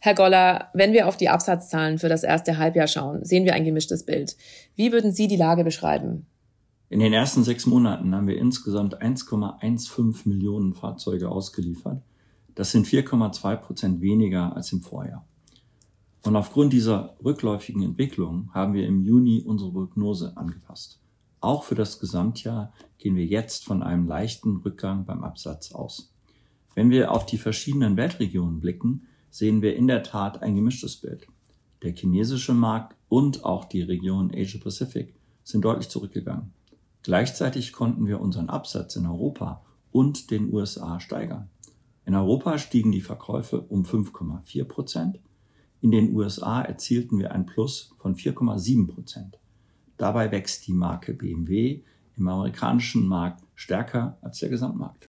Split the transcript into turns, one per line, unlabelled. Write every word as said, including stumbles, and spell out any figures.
Herr Goller, wenn wir auf die Absatzzahlen für das erste Halbjahr schauen, sehen wir ein gemischtes Bild. Wie würden Sie die Lage beschreiben?
In den ersten sechs Monaten haben wir insgesamt eins Komma fünfzehn Millionen Fahrzeuge ausgeliefert. Das sind vier Komma zwei Prozent weniger als im Vorjahr. Und aufgrund dieser rückläufigen Entwicklung haben wir im Juni unsere Prognose angepasst. Auch für das Gesamtjahr gehen wir jetzt von einem leichten Rückgang beim Absatz aus. Wenn wir auf die verschiedenen Weltregionen blicken, sehen wir in der Tat ein gemischtes Bild. Der chinesische Markt und auch die Region Asia-Pacific sind deutlich zurückgegangen. Gleichzeitig konnten wir unseren Absatz in Europa und den U S A steigern. In Europa stiegen die Verkäufe um fünf Komma vier Prozent. In den U S A erzielten wir ein Plus von vier Komma sieben Prozent. Dabei wächst die Marke B M W im amerikanischen Markt stärker als der Gesamtmarkt.